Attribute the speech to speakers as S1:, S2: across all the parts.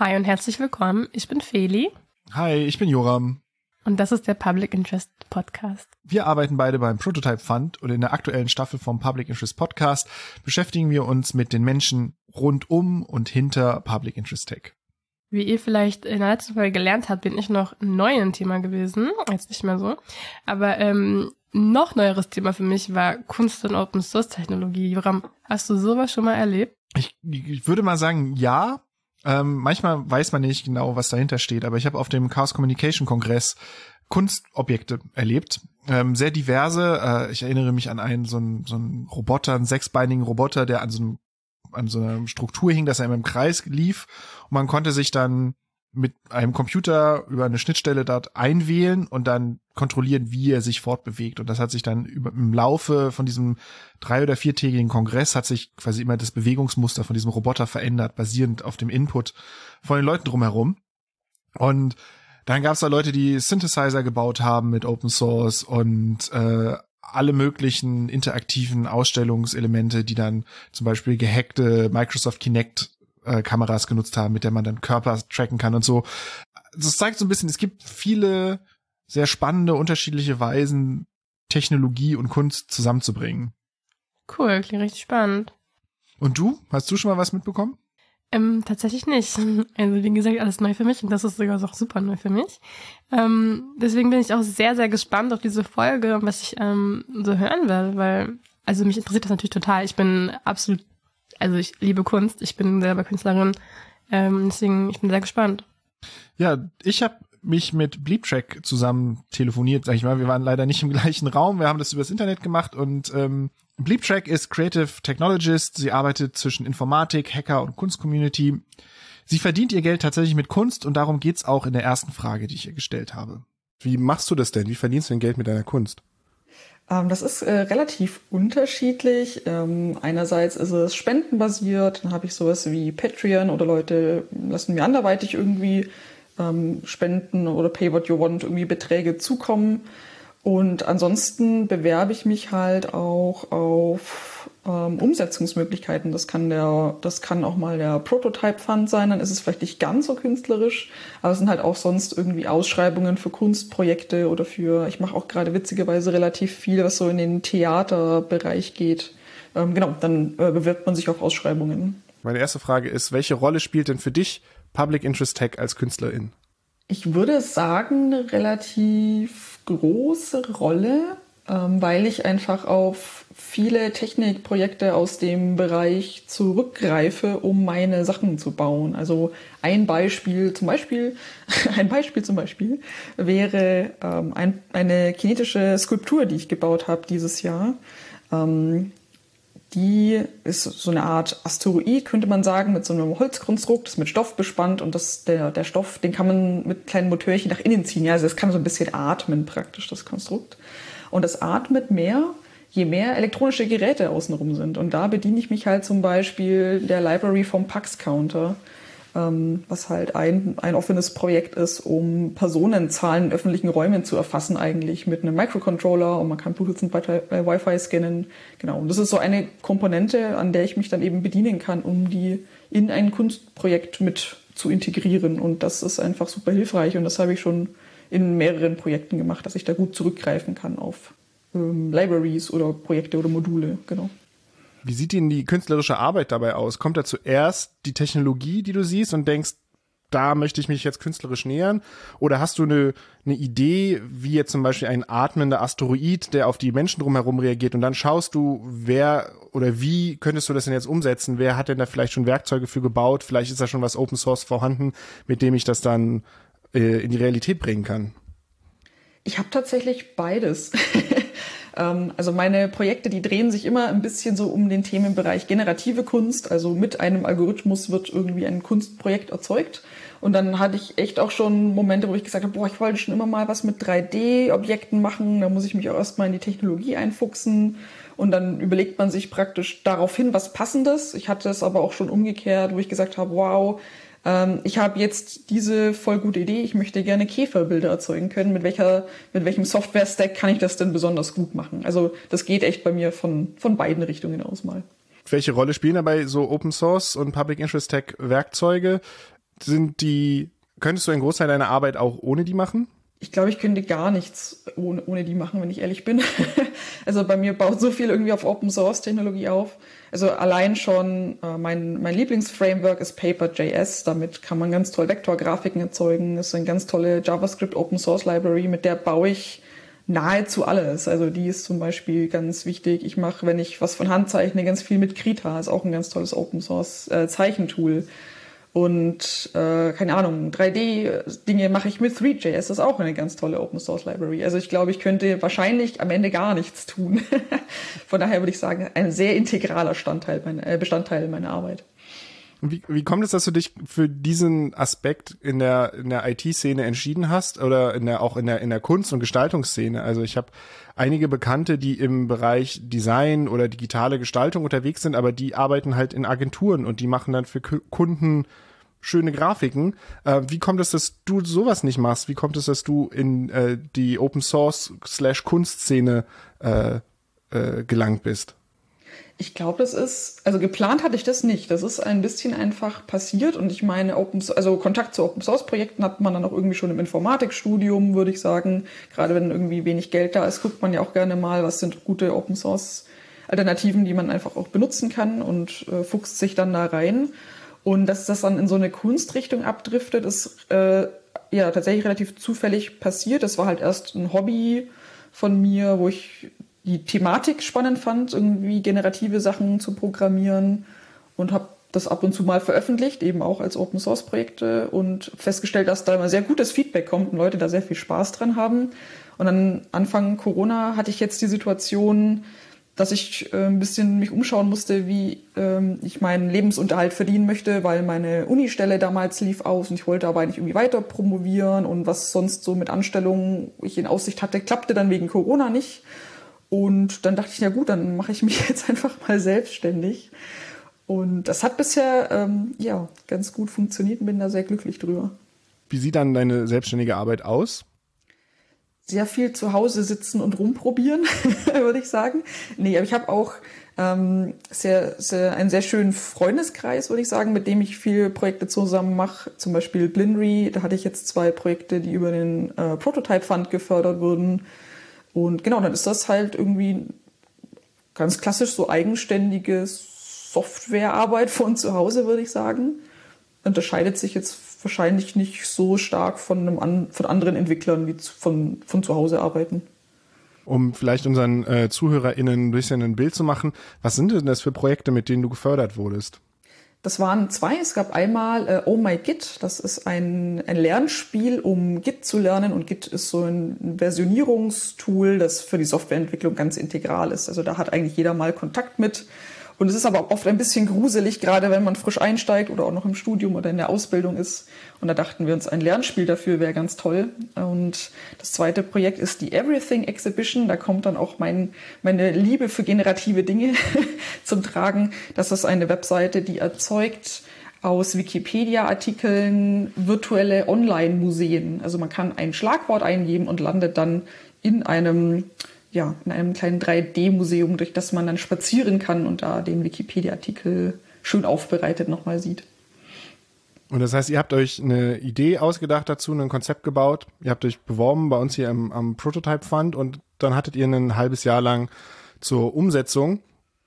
S1: Hi und herzlich willkommen. Ich bin Feli.
S2: Hi, ich bin Joram.
S1: Und das ist der Public Interest Podcast.
S2: Wir arbeiten beide beim Prototype Fund und in der aktuellen Staffel vom Public Interest Podcast beschäftigen wir uns mit den Menschen rund um und hinter Public Interest Tech.
S1: Wie ihr vielleicht in der letzten Folge gelernt habt, bin ich noch neu im Thema gewesen. Jetzt nicht mehr so. Aber noch neueres Thema für mich war Kunst und Open Source Technologie. Joram, hast du sowas schon mal erlebt?
S2: Ich würde mal sagen, ja. Manchmal weiß man nicht genau, was dahinter steht, aber ich habe auf dem Chaos Communication Kongress Kunstobjekte erlebt, sehr diverse. Ich erinnere mich an einen so einen Roboter, einen sechsbeinigen Roboter, der an so einer Struktur hing, dass er immer im Kreis lief, und man konnte sich dann mit einem Computer über eine Schnittstelle dort einwählen und dann kontrollieren, wie er sich fortbewegt. Und das hat sich dann im Laufe von diesem 3- oder 4-tägigen Kongress hat sich quasi immer das Bewegungsmuster von diesem Roboter verändert, basierend auf dem Input von den Leuten drumherum. Und dann gab es da Leute, die Synthesizer gebaut haben mit Open Source und alle möglichen interaktiven Ausstellungselemente, die dann zum Beispiel gehackte Microsoft Kinect Kameras genutzt haben, mit der man dann Körper tracken kann und so. Das zeigt so ein bisschen, es gibt viele sehr spannende, unterschiedliche Weisen, Technologie und Kunst zusammenzubringen.
S1: Cool, klingt richtig spannend.
S2: Und du? Hast du schon mal was mitbekommen?
S1: Tatsächlich nicht. Also wie gesagt, alles neu für mich und das ist sogar auch super neu für mich. Deswegen bin ich auch sehr, sehr gespannt auf diese Folge und was ich so hören werde, weil, also mich interessiert das natürlich total. Ich bin absolut, also ich liebe Kunst, ich bin selber Künstlerin, deswegen, ich bin sehr gespannt.
S2: Ja, ich habe mich mit Bleeptrack zusammen telefoniert, sag ich mal. Wir waren leider nicht im gleichen Raum, wir haben das übers Internet gemacht und Bleeptrack ist Creative Technologist. Sie arbeitet zwischen Informatik, Hacker und Kunstcommunity. Sie verdient ihr Geld tatsächlich mit Kunst und darum geht's auch in der ersten Frage, die ich ihr gestellt habe. Wie machst du das denn? Wie verdienst du denn Geld mit deiner Kunst?
S3: Das ist relativ unterschiedlich. Einerseits ist es spendenbasiert, dann habe ich sowas wie Patreon oder Leute lassen mir anderweitig irgendwie Spenden oder Pay What You Want irgendwie Beträge zukommen. Und ansonsten bewerbe ich mich halt auch auf Umsetzungsmöglichkeiten. Das kann auch mal der Prototype Fund sein, dann ist es vielleicht nicht ganz so künstlerisch, aber es sind halt auch sonst irgendwie Ausschreibungen für Kunstprojekte oder ich mache auch gerade witzigerweise relativ viel, was so in den Theaterbereich geht. Genau, dann bewirbt man sich auf Ausschreibungen.
S2: Meine erste Frage ist, welche Rolle spielt denn für dich Public Interest Tech als Künstlerin?
S3: Ich würde sagen, eine relativ große Rolle, weil ich einfach auf viele Technikprojekte aus dem Bereich zurückgreife, um meine Sachen zu bauen. Also ein Beispiel zum Beispiel wäre eine kinetische Skulptur, die ich gebaut habe dieses Jahr. Die ist so eine Art Asteroid, könnte man sagen, mit so einem Holzkonstrukt, das mit Stoff bespannt und der Stoff, den kann man mit kleinen Motörchen nach innen ziehen. Ja, also es kann so ein bisschen atmen praktisch, das Konstrukt. Und es atmet mehr, je mehr elektronische Geräte außenrum sind. Und da bediene ich mich halt zum Beispiel der Library vom Pax Counter, was halt ein offenes Projekt ist, um Personenzahlen in öffentlichen Räumen zu erfassen eigentlich mit einem Microcontroller, und man kann Bluetooth und Wi-Fi scannen. Genau. Und das ist so eine Komponente, an der ich mich dann eben bedienen kann, um die in ein Kunstprojekt mit zu integrieren. Und das ist einfach super hilfreich. Und das habe ich schon in mehreren Projekten gemacht, dass ich da gut zurückgreifen kann auf Libraries oder Projekte oder Module. Genau.
S2: Wie sieht denn die künstlerische Arbeit dabei aus? Kommt da zuerst die Technologie, die du siehst und denkst, da möchte ich mich jetzt künstlerisch nähern? Oder hast du eine Idee, wie jetzt zum Beispiel ein atmender Asteroid, der auf die Menschen drumherum reagiert, und dann schaust du, wer oder wie könntest du das denn jetzt umsetzen? Wer hat denn da vielleicht schon Werkzeuge für gebaut? Vielleicht ist da schon was Open Source vorhanden, mit dem ich das dann in die Realität bringen kann.
S3: Ich habe tatsächlich beides. Also meine Projekte, die drehen sich immer ein bisschen so um den Themenbereich generative Kunst. Also mit einem Algorithmus wird irgendwie ein Kunstprojekt erzeugt. Und dann hatte ich echt auch schon Momente, wo ich gesagt habe, ich wollte schon immer mal was mit 3D-Objekten machen. Da muss ich mich auch erstmal in die Technologie einfuchsen. Und dann überlegt man sich praktisch daraufhin was Passendes. Ich hatte es aber auch schon umgekehrt, wo ich gesagt habe, wow, ich habe jetzt diese voll gute Idee, ich möchte gerne Käferbilder erzeugen können. Mit welchem Software-Stack kann ich das denn besonders gut machen? Also das geht echt bei mir von beiden Richtungen aus mal.
S2: Welche Rolle spielen dabei so Open Source und Public Interest Tech Werkzeuge?
S4: könntest du einen Großteil deiner Arbeit auch ohne die machen?
S3: Ich glaube, ich könnte gar nichts ohne die machen, wenn ich ehrlich bin. Also bei mir baut so viel irgendwie auf Open-Source-Technologie auf. Also allein schon mein Lieblingsframework ist Paper.js. Damit kann man ganz toll Vektorgrafiken erzeugen. Das ist eine ganz tolle JavaScript-Open-Source-Library, mit der baue ich nahezu alles. Also die ist zum Beispiel ganz wichtig. Ich mache, wenn ich was von Hand zeichne, ganz viel mit Krita. Ist auch ein ganz tolles Open-Source-Zeichentool. Und, keine Ahnung, 3D-Dinge mache ich mit Three.js, das ist auch eine ganz tolle Open-Source-Library. Also ich glaube, ich könnte wahrscheinlich am Ende gar nichts tun. Von daher würde ich sagen, ein sehr integraler Bestandteil meiner Arbeit.
S4: Wie kommt es, dass du dich für diesen Aspekt in der IT-Szene entschieden hast oder auch in der Kunst- und Gestaltungsszene? Also ich habe einige Bekannte, die im Bereich Design oder digitale Gestaltung unterwegs sind, aber die arbeiten halt in Agenturen und die machen dann für Kunden schöne Grafiken. Wie kommt es, dass du sowas nicht machst? Wie kommt es, dass du in die Open-Source/Kunstszene gelangt bist?
S3: Ich glaube, also geplant hatte ich das nicht. Das ist ein bisschen einfach passiert und ich meine, Kontakt zu Open-Source-Projekten hat man dann auch irgendwie schon im Informatikstudium, würde ich sagen. Gerade wenn irgendwie wenig Geld da ist, guckt man ja auch gerne mal, was sind gute Open-Source-Alternativen, die man einfach auch benutzen kann und fuchst sich dann da rein. Und dass das dann in so eine Kunstrichtung abdriftet, ist ja tatsächlich relativ zufällig passiert. Das war halt erst ein Hobby von mir, wo ich die Thematik spannend fand, irgendwie generative Sachen zu programmieren und habe das ab und zu mal veröffentlicht, eben auch als Open-Source-Projekte und festgestellt, dass da immer sehr gutes Feedback kommt und Leute da sehr viel Spaß dran haben. Und dann Anfang Corona hatte ich jetzt die Situation, dass ich ein bisschen mich umschauen musste, wie ich meinen Lebensunterhalt verdienen möchte, weil meine Unistelle damals lief aus und ich wollte aber eigentlich irgendwie weiter promovieren und was sonst so mit Anstellungen ich in Aussicht hatte, klappte dann wegen Corona nicht. Und dann dachte ich, ja gut, dann mache ich mich jetzt einfach mal selbstständig. Und das hat bisher ganz gut funktioniert und bin da sehr glücklich drüber.
S4: Wie sieht dann deine selbstständige Arbeit aus?
S3: Sehr viel zu Hause sitzen und rumprobieren, würde ich sagen. Nee, aber ich habe auch einen sehr schönen Freundeskreis, würde ich sagen, mit dem ich viele Projekte zusammen mache. Zum Beispiel Blinry, da hatte ich jetzt 2 Projekte, die über den Prototype Fund gefördert wurden. Und genau, dann ist das halt irgendwie ganz klassisch so eigenständige Softwarearbeit von zu Hause, würde ich sagen. Unterscheidet sich jetzt wahrscheinlich nicht so stark von anderen Entwicklern, die von zu Hause arbeiten.
S4: Um vielleicht unseren ZuhörerInnen ein bisschen ein Bild zu machen, was sind denn das für Projekte, mit denen du gefördert wurdest?
S3: Das waren 2. Es gab einmal Oh My Git. Das ist ein Lernspiel, um Git zu lernen. Und Git ist so ein Versionierungstool, das für die Softwareentwicklung ganz integral ist. Also da hat eigentlich jeder mal Kontakt mit. Und es ist aber oft ein bisschen gruselig, gerade wenn man frisch einsteigt oder auch noch im Studium oder in der Ausbildung ist. Und da dachten wir uns, ein Lernspiel dafür wäre ganz toll. Und das 2. Projekt ist die Everything Exhibition. Da kommt dann auch meine Liebe für generative Dinge zum Tragen. Das ist eine Webseite, die erzeugt aus Wikipedia-Artikeln virtuelle Online-Museen. Also man kann ein Schlagwort eingeben und landet dann in einem kleinen 3D-Museum, durch das man dann spazieren kann und da den Wikipedia-Artikel schön aufbereitet nochmal sieht.
S4: Und das heißt, ihr habt euch eine Idee ausgedacht dazu, ein Konzept gebaut, ihr habt euch beworben bei uns hier am Prototype Fund und dann hattet ihr ein halbes Jahr lang zur Umsetzung.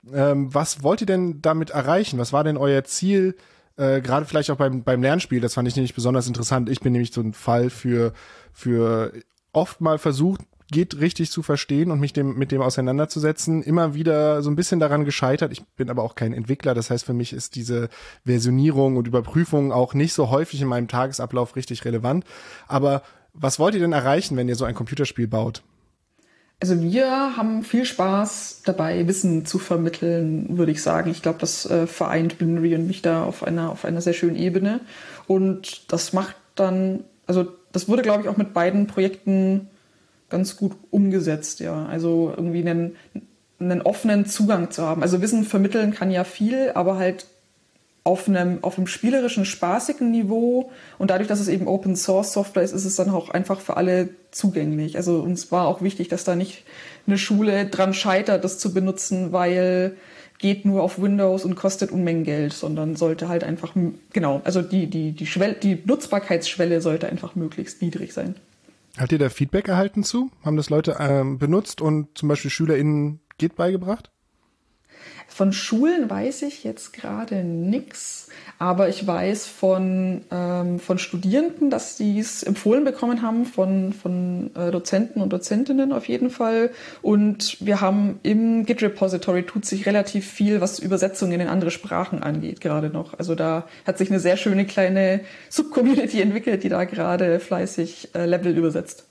S4: Was wollt ihr denn damit erreichen? Was war denn euer Ziel, gerade vielleicht auch beim Lernspiel? Das fand ich nämlich besonders interessant. Ich bin nämlich so ein Fall für oft mal versucht, Git richtig zu verstehen und mich mit dem auseinanderzusetzen, immer wieder so ein bisschen daran gescheitert. Ich bin aber auch kein Entwickler, das heißt, für mich ist diese Versionierung und Überprüfung auch nicht so häufig in meinem Tagesablauf richtig relevant. Aber was wollt ihr denn erreichen, wenn ihr so ein Computerspiel baut?
S3: Also wir haben viel Spaß dabei, Wissen zu vermitteln, würde ich sagen. Ich glaube, das vereint Blinry und mich da auf einer sehr schönen Ebene. Und das macht dann, also das wurde, glaube ich, auch mit beiden Projekten ganz gut umgesetzt, ja. Also irgendwie einen offenen Zugang zu haben. Also Wissen vermitteln kann ja viel, aber halt auf einem spielerischen, spaßigen Niveau. Und dadurch, dass es eben Open Source Software ist, ist es dann auch einfach für alle zugänglich. Also uns war auch wichtig, dass da nicht eine Schule dran scheitert, das zu benutzen, weil geht nur auf Windows und kostet Unmengen Geld, sondern sollte halt einfach, genau, also die Nutzbarkeitsschwelle sollte einfach möglichst niedrig sein.
S4: Habt ihr da Feedback erhalten zu? Haben das Leute benutzt und zum Beispiel SchülerInnen Git beigebracht?
S3: Von Schulen weiß ich jetzt gerade nichts, aber ich weiß von Studierenden, dass sie es empfohlen bekommen haben, von Dozenten und Dozentinnen auf jeden Fall. Und wir haben im Git-Repository tut sich relativ viel, was Übersetzungen in andere Sprachen angeht, gerade noch. Also da hat sich eine sehr schöne kleine Subcommunity entwickelt, die da gerade fleißig Level übersetzt.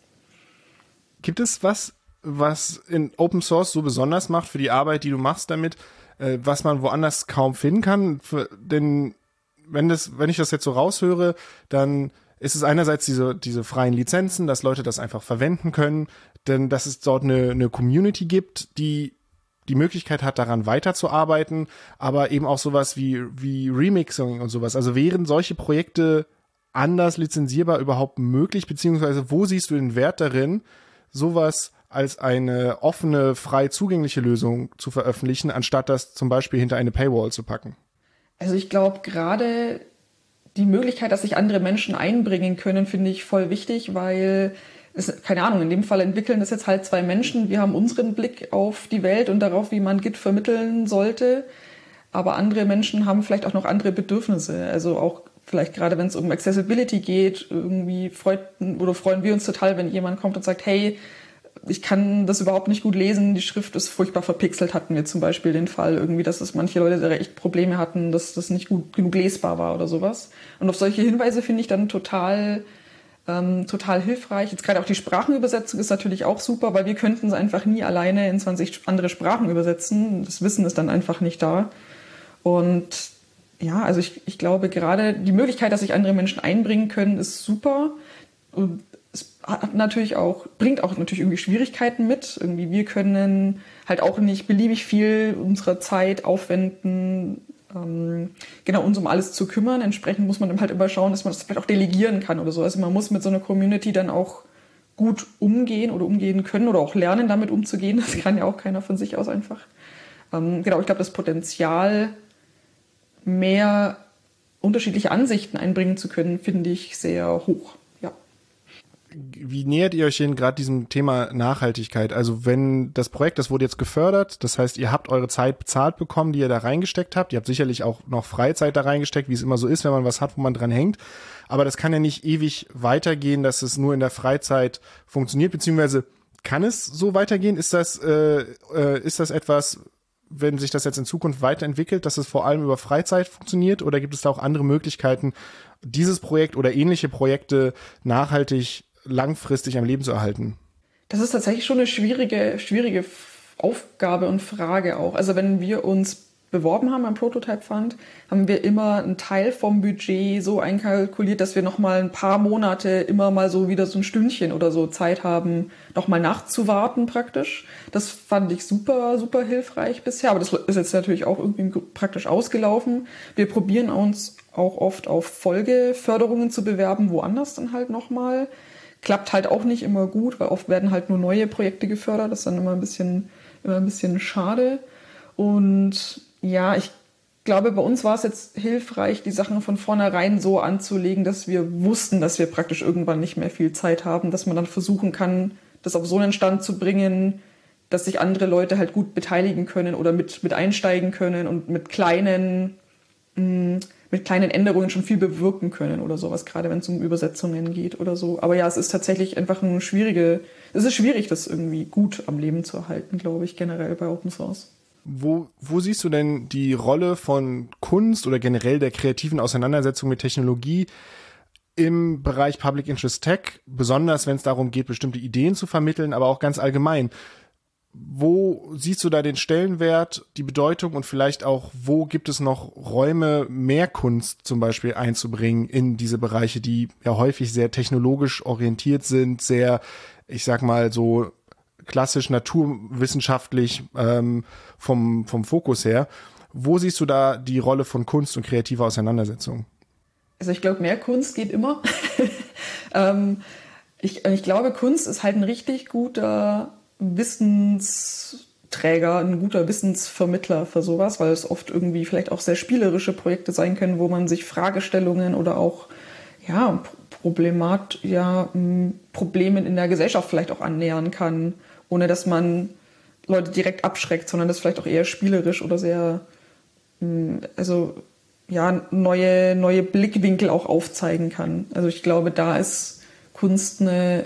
S4: Gibt es was in Open Source so besonders macht für die Arbeit, die du machst damit, was man woanders kaum finden kann? Denn wenn ich das jetzt so raushöre, dann ist es einerseits diese freien Lizenzen, dass Leute das einfach verwenden können, denn dass es dort eine Community gibt, die die Möglichkeit hat, daran weiterzuarbeiten, aber eben auch sowas wie Remixing und sowas. Also wären solche Projekte anders lizenzierbar überhaupt möglich, beziehungsweise wo siehst du den Wert darin, sowas als eine offene, frei zugängliche Lösung zu veröffentlichen, anstatt das zum Beispiel hinter eine Paywall zu packen?
S3: Also ich glaube, gerade die Möglichkeit, dass sich andere Menschen einbringen können, finde ich voll wichtig, weil keine Ahnung, in dem Fall entwickeln das jetzt halt 2 Menschen. Wir haben unseren Blick auf die Welt und darauf, wie man Git vermitteln sollte. Aber andere Menschen haben vielleicht auch noch andere Bedürfnisse. Also auch vielleicht gerade, wenn es um Accessibility geht, irgendwie freuen wir uns total, wenn jemand kommt und sagt, hey, ich kann das überhaupt nicht gut lesen, die Schrift ist furchtbar verpixelt, hatten wir zum Beispiel den Fall irgendwie, dass es manche Leute da echt Probleme hatten, dass das nicht gut genug lesbar war oder sowas. Und auf solche Hinweise finde ich dann total hilfreich. Jetzt gerade auch die Sprachenübersetzung ist natürlich auch super, weil wir könnten es einfach nie alleine in 20 andere Sprachen übersetzen. Das Wissen ist dann einfach nicht da. Und ja, also ich glaube gerade die Möglichkeit, dass sich andere Menschen einbringen können, ist super. Und es bringt auch natürlich irgendwie Schwierigkeiten mit. Irgendwie wir können halt auch nicht beliebig viel unserer Zeit aufwenden, uns um alles zu kümmern. Entsprechend muss man dann halt immer schauen, dass man das vielleicht auch delegieren kann oder so. Also man muss mit so einer Community dann auch gut umgehen oder umgehen können oder auch lernen, damit umzugehen. Das kann ja auch keiner von sich aus einfach. Ich glaube, das Potenzial, mehr unterschiedliche Ansichten einbringen zu können, finde ich sehr hoch. Ja.
S4: Wie nähert ihr euch denn gerade diesem Thema Nachhaltigkeit? Also wenn das Projekt, das wurde jetzt gefördert, das heißt, ihr habt eure Zeit bezahlt bekommen, die ihr da reingesteckt habt. Ihr habt sicherlich auch noch Freizeit da reingesteckt, wie es immer so ist, wenn man was hat, wo man dran hängt. Aber das kann ja nicht ewig weitergehen, dass es nur in der Freizeit funktioniert, beziehungsweise kann es so weitergehen? Ist das etwas, wenn sich das jetzt in Zukunft weiterentwickelt, dass es vor allem über Freizeit funktioniert, oder gibt es da auch andere Möglichkeiten, dieses Projekt oder ähnliche Projekte nachhaltig langfristig am Leben zu erhalten?
S3: Das ist tatsächlich schon eine schwierige Aufgabe und Frage auch. Also wenn wir uns beworben haben am Prototype Fund, haben wir immer einen Teil vom Budget so einkalkuliert, dass wir noch mal ein paar Monate immer mal so wieder so ein Stündchen oder so Zeit haben, noch mal nachzuwarten praktisch. Das fand ich super, super hilfreich bisher, aber das ist jetzt natürlich auch irgendwie praktisch ausgelaufen. Wir probieren uns auch oft auf Folgeförderungen zu bewerben, woanders dann halt noch mal. Klappt halt auch nicht immer gut, weil oft werden halt nur neue Projekte gefördert. Das ist dann immer ein bisschen schade. Und ja, ich glaube, bei uns war es jetzt hilfreich, die Sachen von vornherein so anzulegen, dass wir wussten, dass wir praktisch irgendwann nicht mehr viel Zeit haben, dass man dann versuchen kann, das auf so einen Stand zu bringen, dass sich andere Leute halt gut beteiligen können oder mit einsteigen können und mit kleinen Änderungen schon viel bewirken können oder sowas, gerade wenn es um Übersetzungen geht oder so. Aber ja, es ist tatsächlich einfach es ist schwierig, das irgendwie gut am Leben zu erhalten, glaube ich, generell bei Open Source.
S4: Wo siehst du denn die Rolle von Kunst oder generell der kreativen Auseinandersetzung mit Technologie im Bereich Public Interest Tech, besonders wenn es darum geht, bestimmte Ideen zu vermitteln, aber auch ganz allgemein? Wo siehst du da den Stellenwert, die Bedeutung und vielleicht auch, wo gibt es noch Räume, mehr Kunst zum Beispiel einzubringen in diese Bereiche, die ja häufig sehr technologisch orientiert sind, sehr, ich sag mal so klassisch naturwissenschaftlich vom Fokus her. Wo siehst du da die Rolle von Kunst und kreativer Auseinandersetzung?
S3: Also ich glaube, mehr Kunst geht immer. Ich glaube, Kunst ist halt ein richtig guter Wissensträger, ein guter Wissensvermittler für sowas, weil es oft irgendwie vielleicht auch sehr spielerische Projekte sein können, wo man sich Fragestellungen oder auch Problemen in der Gesellschaft vielleicht auch annähern kann, ohne dass man Leute direkt abschreckt, sondern das vielleicht auch eher spielerisch oder sehr neue Blickwinkel auch aufzeigen kann. Also ich glaube, da ist Kunst ein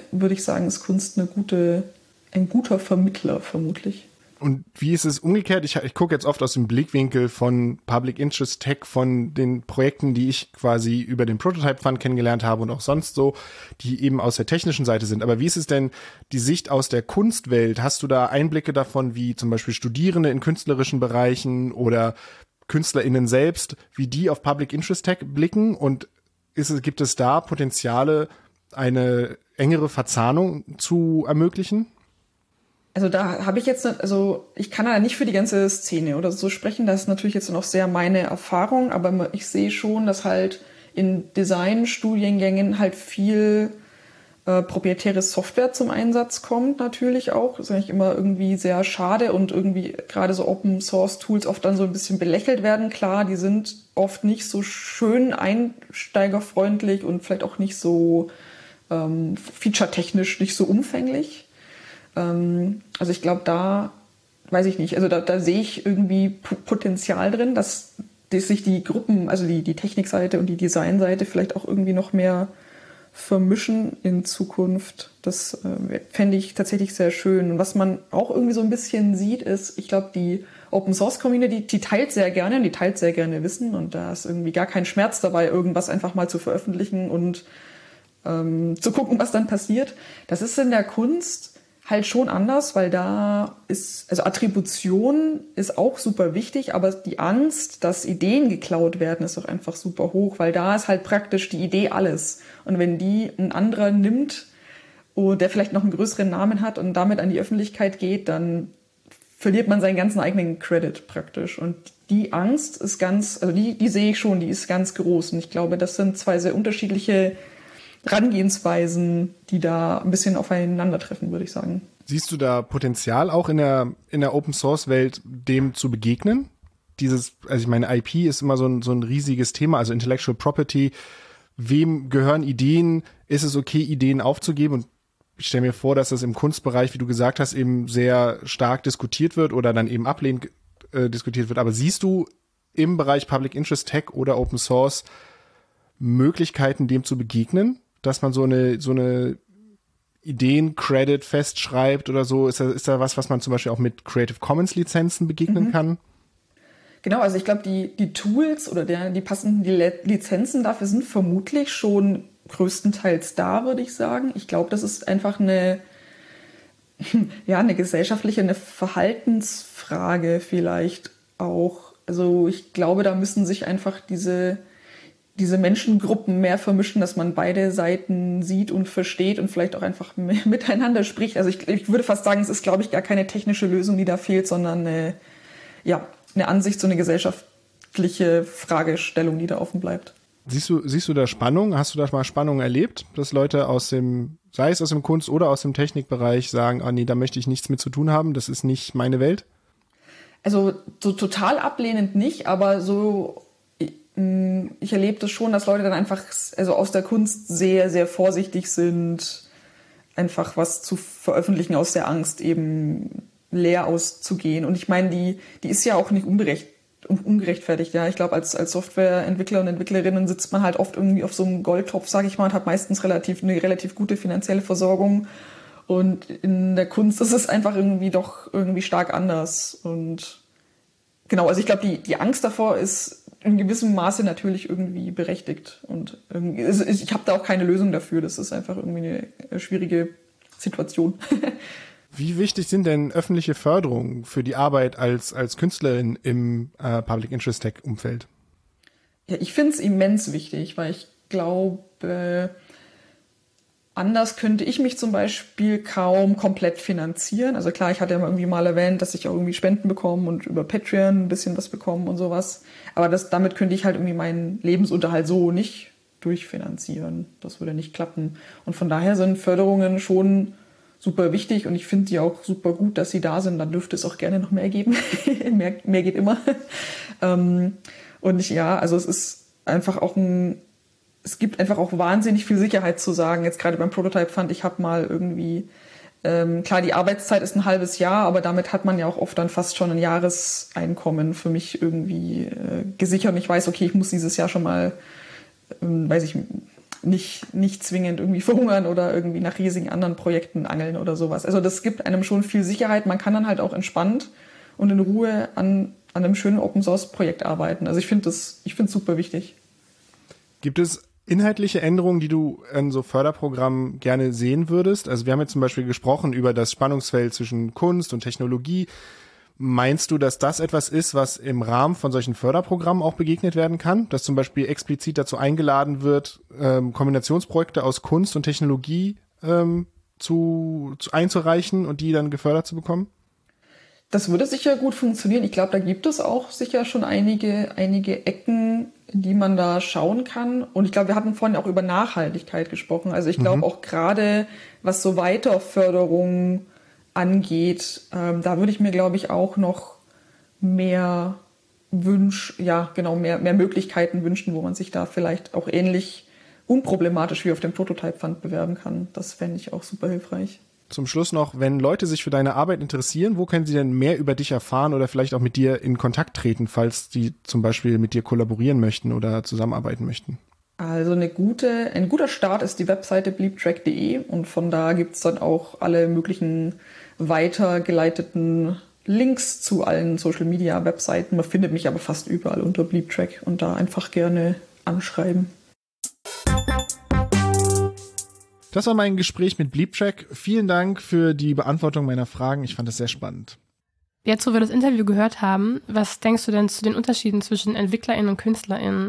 S3: guter Vermittler vermutlich.
S4: Und wie ist es umgekehrt? Ich gucke jetzt oft aus dem Blickwinkel von Public Interest Tech, von den Projekten, die ich quasi über den Prototype Fund kennengelernt habe und auch sonst so, die eben aus der technischen Seite sind. Aber wie ist es denn die Sicht aus der Kunstwelt? Hast du da Einblicke davon, wie zum Beispiel Studierende in künstlerischen Bereichen oder KünstlerInnen selbst, wie die auf Public Interest Tech blicken? Und gibt es da Potenziale, eine engere Verzahnung zu ermöglichen?
S3: Also da habe ich jetzt, ich kann da nicht für die ganze Szene oder so sprechen, das ist natürlich jetzt noch sehr meine Erfahrung, aber ich sehe schon, dass halt in Design-Studiengängen halt viel proprietäre Software zum Einsatz kommt natürlich auch. Das ist eigentlich immer irgendwie sehr schade und irgendwie gerade so Open-Source-Tools oft dann so ein bisschen belächelt werden. Klar, die sind oft nicht so schön einsteigerfreundlich und vielleicht auch nicht so featuretechnisch nicht so umfänglich. Also ich glaube, da weiß ich nicht, also da sehe ich irgendwie Potenzial drin, dass sich die Gruppen, also die Technikseite und die Designseite vielleicht auch irgendwie noch mehr vermischen in Zukunft. Das fände ich tatsächlich sehr schön. Und was man auch irgendwie so ein bisschen sieht, ist, ich glaube, die Open Source Community, die teilt sehr gerne Wissen und da ist irgendwie gar kein Schmerz dabei, irgendwas einfach mal zu veröffentlichen und zu gucken, was dann passiert. Das ist in der Kunst halt schon anders, weil da ist, also Attribution ist auch super wichtig, aber die Angst, dass Ideen geklaut werden, ist doch einfach super hoch, weil da ist halt praktisch die Idee alles. Und wenn die ein anderer nimmt, der vielleicht noch einen größeren Namen hat und damit an die Öffentlichkeit geht, dann verliert man seinen ganzen eigenen Credit praktisch. Und die Angst ist die sehe ich schon, die ist ganz groß. Und ich glaube, das sind zwei sehr unterschiedliche Herangehensweisen, die da ein bisschen aufeinandertreffen, würde ich sagen.
S4: Siehst du da Potenzial auch in der Open-Source-Welt, dem zu begegnen? Also ich meine, IP ist immer so ein riesiges Thema, also Intellectual Property. Wem gehören Ideen? Ist es okay, Ideen aufzugeben? Und ich stelle mir vor, dass das im Kunstbereich, wie du gesagt hast, eben sehr stark diskutiert wird oder dann eben ablehnend diskutiert wird. Aber siehst du im Bereich Public Interest Tech oder Open Source Möglichkeiten, dem zu begegnen? Dass man so eine Ideen-Credit festschreibt oder so? Ist da was man zum Beispiel auch mit Creative Commons Lizenzen begegnen kann?
S3: Genau, also ich glaube, die Tools oder die passenden Lizenzen dafür sind vermutlich schon größtenteils da, würde ich sagen. Ich glaube, das ist einfach eine gesellschaftliche, eine Verhaltensfrage vielleicht auch. Also ich glaube, da müssen sich einfach diese Menschengruppen mehr vermischen, dass man beide Seiten sieht und versteht und vielleicht auch einfach miteinander spricht. Also ich würde fast sagen, es ist, glaube ich, gar keine technische Lösung, die da fehlt, sondern eine Ansicht, so eine gesellschaftliche Fragestellung, die da offen bleibt.
S4: Siehst du da Spannung? Hast du da mal Spannung erlebt, dass Leute sei es aus dem Kunst- oder aus dem Technikbereich sagen, nee, da möchte ich nichts mit zu tun haben, das ist nicht meine Welt?
S3: Also so total ablehnend nicht, aber so ich erlebe das schon, dass Leute dann einfach aus der Kunst sehr, sehr vorsichtig sind, einfach was zu veröffentlichen aus der Angst, eben leer auszugehen. Und ich meine, die ist ja auch nicht ungerechtfertigt. Ja, ich glaube, als Softwareentwickler und Entwicklerinnen sitzt man halt oft irgendwie auf so einem Goldtopf, sage ich mal, und hat meistens eine relativ gute finanzielle Versorgung. Und in der Kunst ist es einfach irgendwie doch irgendwie stark anders. Und genau, also ich glaube, die Angst davor ist in gewissem Maße natürlich irgendwie berechtigt. Und ich habe da auch keine Lösung dafür. Das ist einfach irgendwie eine schwierige Situation.
S4: Wie wichtig sind denn öffentliche Förderungen für die Arbeit als Künstlerin im Public Interest Tech Umfeld?
S3: Ja, ich finde es immens wichtig, weil ich glaube, anders könnte ich mich zum Beispiel kaum komplett finanzieren. Also klar, ich hatte ja irgendwie mal erwähnt, dass ich auch irgendwie Spenden bekomme und über Patreon ein bisschen was bekomme und sowas. Aber damit könnte ich halt irgendwie meinen Lebensunterhalt so nicht durchfinanzieren. Das würde nicht klappen. Und von daher sind Förderungen schon super wichtig und ich finde die auch super gut, dass sie da sind. Dann dürfte es auch gerne noch mehr geben. mehr geht immer. Also es ist einfach auch es gibt einfach auch wahnsinnig viel Sicherheit zu sagen. Jetzt gerade beim Prototype Fund, ich habe mal irgendwie, klar, die Arbeitszeit ist ein halbes Jahr, aber damit hat man ja auch oft dann fast schon ein Jahreseinkommen für mich irgendwie gesichert. Und ich weiß, okay, ich muss dieses Jahr schon mal, nicht zwingend irgendwie verhungern oder irgendwie nach riesigen anderen Projekten angeln oder sowas. Also das gibt einem schon viel Sicherheit. Man kann dann halt auch entspannt und in Ruhe an einem schönen Open-Source-Projekt arbeiten. Also ich finde es super wichtig.
S4: Gibt es inhaltliche Änderungen, die du in so Förderprogrammen gerne sehen würdest? Also wir haben jetzt zum Beispiel gesprochen über das Spannungsfeld zwischen Kunst und Technologie. Meinst du, dass das etwas ist, was im Rahmen von solchen Förderprogrammen auch begegnet werden kann? Dass zum Beispiel explizit dazu eingeladen wird, Kombinationsprojekte aus Kunst und Technologie einzureichen und die dann gefördert zu bekommen?
S3: Das würde sicher gut funktionieren. Ich glaube, da gibt es auch sicher schon einige Ecken, in die man da schauen kann. Und ich glaube, wir hatten vorhin auch über Nachhaltigkeit gesprochen. Also ich glaube auch gerade, was so Weiterförderung angeht, da würde ich mir, glaube ich, auch noch mehr Möglichkeiten wünschen, wo man sich da vielleicht auch ähnlich unproblematisch wie auf dem Prototype Fund bewerben kann. Das fände ich auch super hilfreich.
S4: Zum Schluss noch, wenn Leute sich für deine Arbeit interessieren, wo können sie denn mehr über dich erfahren oder vielleicht auch mit dir in Kontakt treten, falls die zum Beispiel mit dir kollaborieren möchten oder zusammenarbeiten möchten?
S3: Also ein guter Start ist die Webseite bleeptrack.de und von da gibt es dann auch alle möglichen weitergeleiteten Links zu allen Social-Media-Webseiten. Man findet mich aber fast überall unter bleeptrack und da einfach gerne anschreiben.
S2: Das war mein Gespräch mit bleeptrack. Vielen Dank für die Beantwortung meiner Fragen. Ich fand das sehr spannend.
S1: Jetzt, wo wir das Interview gehört haben, was denkst du denn zu den Unterschieden zwischen EntwicklerInnen und KünstlerInnen?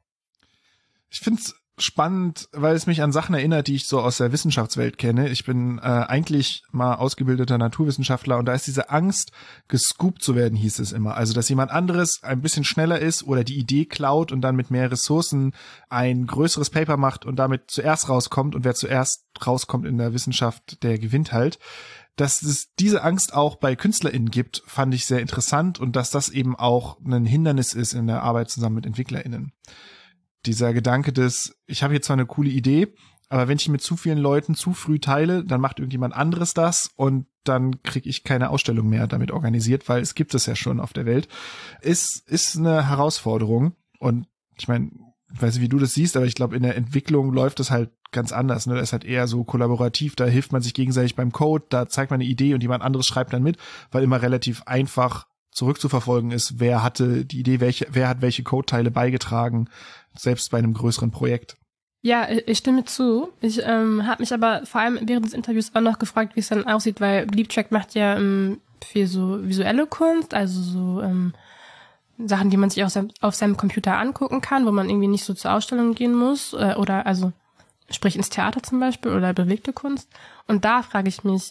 S2: Ich finde es spannend, weil es mich an Sachen erinnert, die ich so aus der Wissenschaftswelt kenne. Ich bin eigentlich mal ausgebildeter Naturwissenschaftler und da ist diese Angst, gescoopt zu werden, hieß es immer. Also, dass jemand anderes ein bisschen schneller ist oder die Idee klaut und dann mit mehr Ressourcen ein größeres Paper macht und damit zuerst rauskommt und wer zuerst rauskommt in der Wissenschaft, der gewinnt halt. Dass es diese Angst auch bei KünstlerInnen gibt, fand ich sehr interessant und dass das eben auch ein Hindernis ist in der Arbeit zusammen mit EntwicklerInnen. Dieser Gedanke des, ich habe hier zwar eine coole Idee, aber wenn ich mit zu vielen Leuten zu früh teile, dann macht irgendjemand anderes das und dann kriege ich keine Ausstellung mehr damit organisiert, weil es gibt es ja schon auf der Welt. Ist eine Herausforderung und ich meine, ich weiß nicht, wie du das siehst, aber ich glaube, in der Entwicklung läuft das halt ganz anders. Ne? Das ist halt eher so kollaborativ, da hilft man sich gegenseitig beim Code, da zeigt man eine Idee und jemand anderes schreibt dann mit, weil immer relativ einfach zurückzuverfolgen ist, wer hatte die Idee, wer hat welche Codeteile beigetragen, selbst bei einem größeren Projekt.
S1: Ja, ich stimme zu. Ich habe mich aber vor allem während des Interviews auch noch gefragt, wie es dann aussieht, weil bleeptrack macht ja viel so visuelle Kunst, also so Sachen, die man sich auch auf seinem Computer angucken kann, wo man irgendwie nicht so zur Ausstellung gehen muss oder also sprich ins Theater zum Beispiel oder bewegte Kunst. Und da frage ich mich,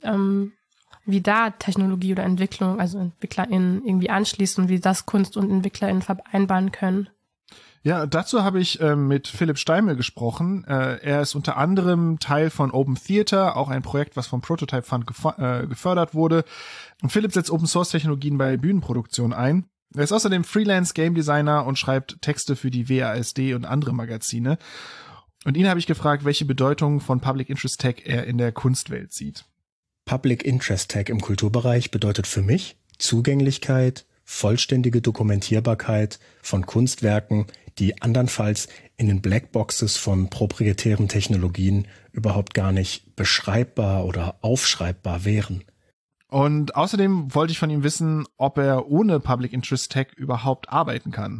S1: wie da Technologie oder Entwicklung, also EntwicklerInnen irgendwie anschließt und wie das Kunst und EntwicklerInnen vereinbaren können.
S2: Ja, dazu habe ich mit Philipp Steimel gesprochen. Er ist unter anderem Teil von Open Theater, auch ein Projekt, was vom Prototype Fund gefördert wurde. Und Philipp setzt Open-Source-Technologien bei Bühnenproduktion ein. Er ist außerdem Freelance-Game-Designer und schreibt Texte für die WASD und andere Magazine. Und ihn habe ich gefragt, welche Bedeutung von Public Interest Tech er in der Kunstwelt sieht.
S5: Public Interest Tech im Kulturbereich bedeutet für mich Zugänglichkeit, vollständige Dokumentierbarkeit von Kunstwerken, die andernfalls in den Blackboxes von proprietären Technologien überhaupt gar nicht beschreibbar oder aufschreibbar wären.
S2: Und außerdem wollte ich von ihm wissen, ob er ohne Public Interest Tech überhaupt arbeiten kann.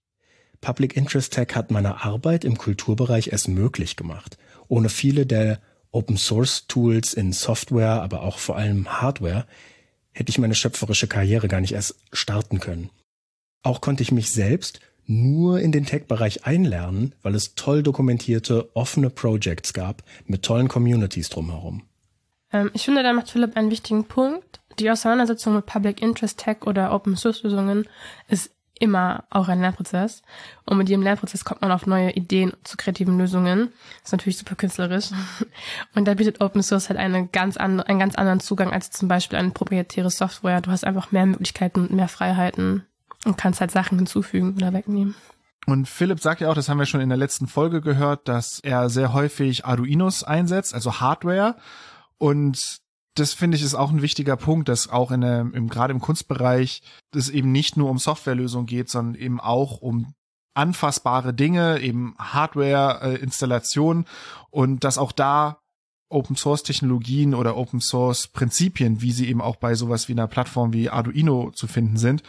S5: Public Interest Tech hat meine Arbeit im Kulturbereich erst möglich gemacht. Ohne viele der Open-Source-Tools in Software, aber auch vor allem Hardware, hätte ich meine schöpferische Karriere gar nicht erst starten können. Auch konnte ich mich selbst nur in den Tech-Bereich einlernen, weil es toll dokumentierte, offene Projects gab mit tollen Communities drumherum.
S1: Ich finde, da macht Philipp einen wichtigen Punkt. Die Auseinandersetzung mit Public Interest Tech oder Open Source Lösungen ist immer auch ein Lernprozess. Und mit jedem Lernprozess kommt man auf neue Ideen zu kreativen Lösungen. Das ist natürlich super künstlerisch. Und da bietet Open Source halt einen ganz anderen Zugang als zum Beispiel eine proprietäre Software. Du hast einfach mehr Möglichkeiten und mehr Freiheiten und kannst halt Sachen hinzufügen oder wegnehmen.
S2: Und Philipp sagt ja auch, das haben wir schon in der letzten Folge gehört, dass er sehr häufig Arduinos einsetzt, also Hardware. Und das finde ich ist auch ein wichtiger Punkt, dass auch gerade im Kunstbereich es eben nicht nur um Softwarelösungen geht, sondern eben auch um anfassbare Dinge, eben Hardware-Installation und dass auch da Open-Source-Technologien oder Open-Source-Prinzipien, wie sie eben auch bei sowas wie einer Plattform wie Arduino zu finden sind,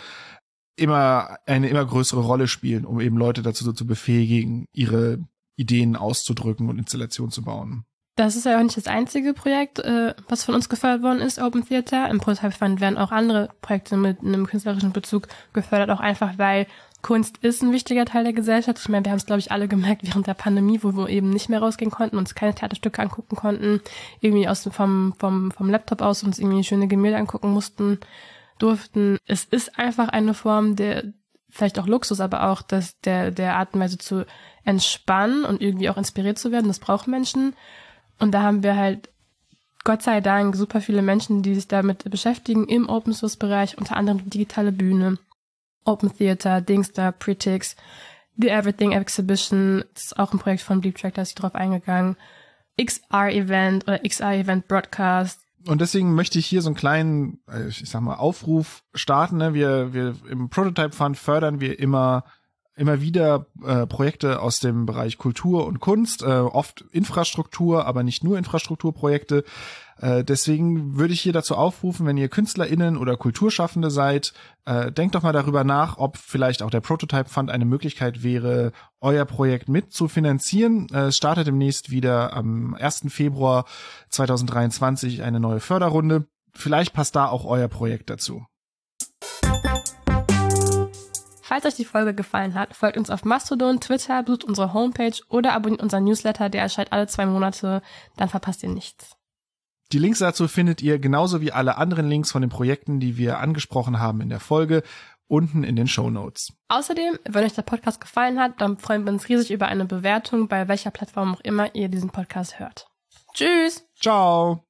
S2: eine immer größere Rolle spielen, um eben Leute dazu zu befähigen, ihre Ideen auszudrücken und Installationen zu bauen.
S1: Das ist ja auch nicht das einzige Projekt, was von uns gefördert worden ist, Open Theater. Im Prototype Fund werden auch andere Projekte mit einem künstlerischen Bezug gefördert, auch einfach, weil Kunst ist ein wichtiger Teil der Gesellschaft. Ich meine, wir haben es, glaube ich, alle gemerkt während der Pandemie, wo wir eben nicht mehr rausgehen konnten, uns keine Theaterstücke angucken konnten, irgendwie vom Laptop aus uns irgendwie schöne Gemälde angucken durften. Es ist einfach eine Form der, vielleicht auch Luxus, aber auch der Art und Weise zu entspannen und irgendwie auch inspiriert zu werden. Das brauchen Menschen. Und da haben wir halt, Gott sei Dank, super viele Menschen, die sich damit beschäftigen im Open-Source-Bereich, unter anderem die digitale Bühne, Open Theater, Dingstar, Pretix, The Everything Exhibition, das ist auch ein Projekt von Bleep Track, da ist ich drauf eingegangen, XR-Event oder XR-Event Broadcast.
S2: Und deswegen möchte ich hier so einen kleinen, ich sag mal, Aufruf starten. Ne? Wir im Prototype Fund fördern wir immer wieder Projekte aus dem Bereich Kultur und Kunst, oft Infrastruktur, aber nicht nur Infrastrukturprojekte. Deswegen würde ich hier dazu aufrufen, wenn ihr KünstlerInnen oder Kulturschaffende seid, denkt doch mal darüber nach, ob vielleicht auch der Prototype Fund eine Möglichkeit wäre, euer Projekt mit zu finanzieren. Es startet demnächst wieder am 1. Februar 2023 eine neue Förderrunde. Vielleicht passt da auch euer Projekt dazu.
S1: Falls euch die Folge gefallen hat, folgt uns auf Mastodon, Twitter, besucht unsere Homepage oder abonniert unseren Newsletter, der erscheint alle 2 Monate, dann verpasst ihr nichts.
S2: Die Links dazu findet ihr genauso wie alle anderen Links von den Projekten, die wir angesprochen haben in der Folge, unten in den Shownotes.
S1: Außerdem, wenn euch der Podcast gefallen hat, dann freuen wir uns riesig über eine Bewertung, bei welcher Plattform auch immer ihr diesen Podcast hört. Tschüss!
S2: Ciao!